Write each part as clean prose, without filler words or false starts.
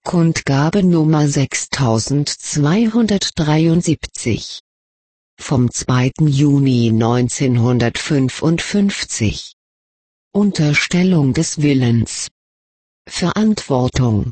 Kundgabe Nummer 6273 vom 2. Juni 1955. Unterstellung des Willens. Verantwortung.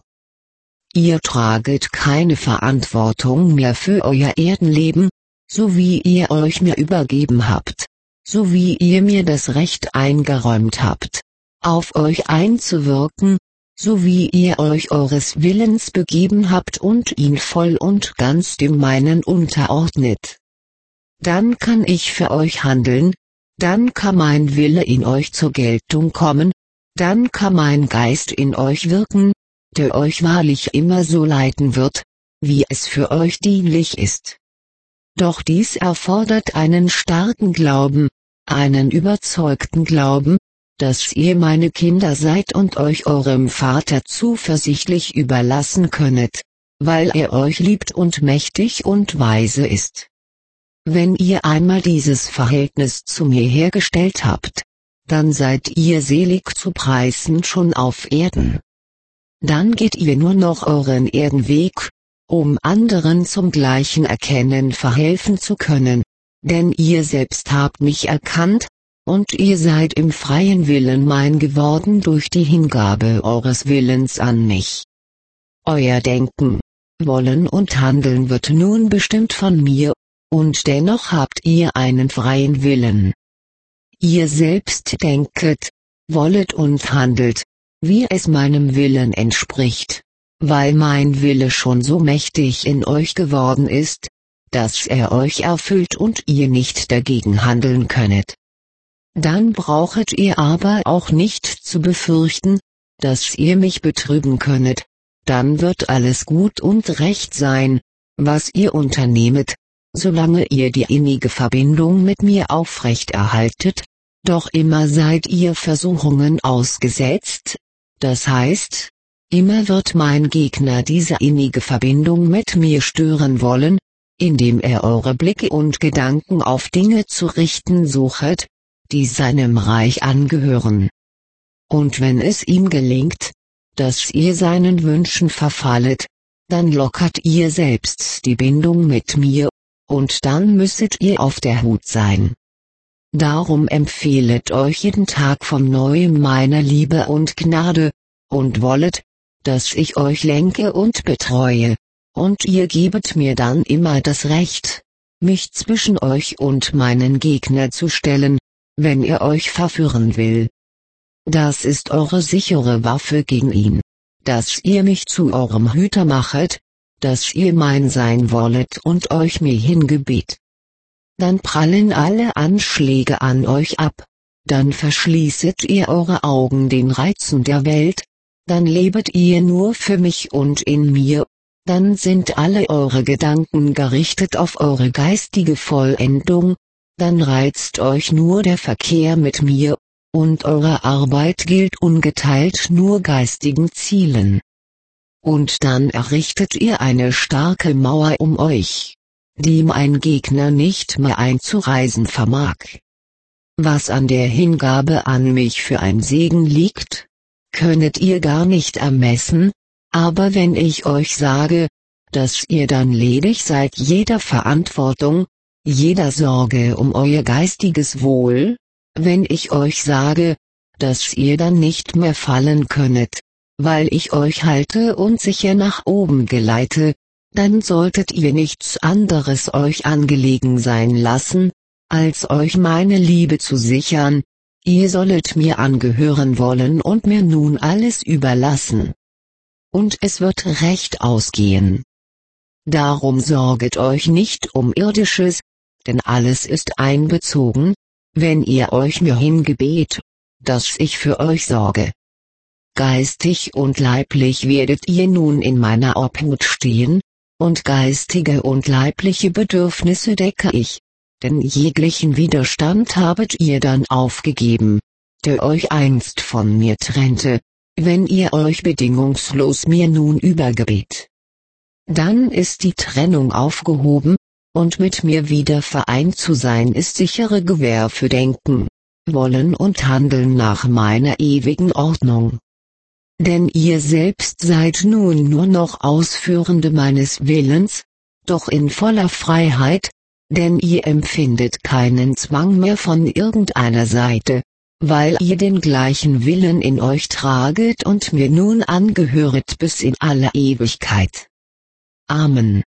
Ihr traget keine Verantwortung mehr für euer Erdenleben, so wie ihr euch mir übergeben habt, so wie ihr mir das Recht eingeräumt habt, auf euch einzuwirken, so wie ihr euch eures Willens begeben habt und ihn voll und ganz dem meinen unterordnet. Dann kann ich für euch handeln, dann kann mein Wille in euch zur Geltung kommen, dann kann mein Geist in euch wirken, der euch wahrlich immer so leiten wird, wie es für euch dienlich ist. Doch dies erfordert einen starken Glauben, einen überzeugten Glauben, dass ihr meine Kinder seid und euch eurem Vater zuversichtlich überlassen könnet, weil er euch liebt und mächtig und weise ist. Wenn ihr einmal dieses Verhältnis zu mir hergestellt habt, dann seid ihr selig zu preisen schon auf Erden. Dann geht ihr nur noch euren Erdenweg, um anderen zum gleichen Erkennen verhelfen zu können, denn ihr selbst habt mich erkannt, und ihr seid im freien Willen mein geworden durch die Hingabe eures Willens an mich. Euer Denken, Wollen und Handeln wird nun bestimmt von mir, und dennoch habt ihr einen freien Willen. Ihr selbst denket, wollet und handelt, wie es meinem Willen entspricht, weil mein Wille schon so mächtig in euch geworden ist, dass er euch erfüllt und ihr nicht dagegen handeln könnet. Dann brauchet ihr aber auch nicht zu befürchten, dass ihr mich betrüben könnet, dann wird alles gut und recht sein, was ihr unternehmet, solange ihr die innige Verbindung mit mir aufrechterhaltet, doch immer seid ihr Versuchungen ausgesetzt, das heißt, immer wird mein Gegner diese innige Verbindung mit mir stören wollen, indem er eure Blicke und Gedanken auf Dinge zu richten suchet, die seinem Reich angehören. Und wenn es ihm gelingt, dass ihr seinen Wünschen verfallet, dann lockert ihr selbst die Bindung mit mir, und dann müsset ihr auf der Hut sein. Darum empfehlet euch jeden Tag von neuem meiner Liebe und Gnade, und wollet, dass ich euch lenke und betreue, und ihr gebet mir dann immer das Recht, mich zwischen euch und meinen Gegner zu stellen, wenn er euch verführen will. Das ist eure sichere Waffe gegen ihn, dass ihr mich zu eurem Hüter machet, dass ihr mein sein wollet und euch mir hingebet. Dann prallen alle Anschläge an euch ab, dann verschließet ihr eure Augen den Reizen der Welt, dann lebet ihr nur für mich und in mir, dann sind alle eure Gedanken gerichtet auf eure geistige Vollendung, dann reizt euch nur der Verkehr mit mir, und eure Arbeit gilt ungeteilt nur geistigen Zielen. Und dann errichtet ihr eine starke Mauer um euch, die mein Gegner nicht mehr einzureißen vermag. Was an der Hingabe an mich für ein Segen liegt, könnet ihr gar nicht ermessen, aber wenn ich euch sage, dass ihr dann ledig seid jeder Verantwortung, jeder Sorge um euer geistiges Wohl, wenn ich euch sage, dass ihr dann nicht mehr fallen könnet, weil ich euch halte und sicher nach oben geleite, dann solltet ihr nichts anderes euch angelegen sein lassen, als euch meine Liebe zu sichern, ihr sollet mir angehören wollen und mir nun alles überlassen. Und es wird recht ausgehen. Darum sorget euch nicht um Irdisches, denn alles ist einbezogen, wenn ihr euch mir hingebet, dass ich für euch sorge. Geistig und leiblich werdet ihr nun in meiner Obhut stehen, und geistige und leibliche Bedürfnisse decke ich, denn jeglichen Widerstand habet ihr dann aufgegeben, der euch einst von mir trennte, wenn ihr euch bedingungslos mir nun übergebet. Dann ist die Trennung aufgehoben, und mit mir wieder vereint zu sein ist sichere Gewähr für Denken, Wollen und Handeln nach meiner ewigen Ordnung. denn ihr selbst seid nun nur noch Ausführende meines Willens, doch in voller Freiheit, denn ihr empfindet keinen Zwang mehr von irgendeiner Seite, weil ihr den gleichen Willen in euch traget und mir nun angehöret bis in alle Ewigkeit. Amen.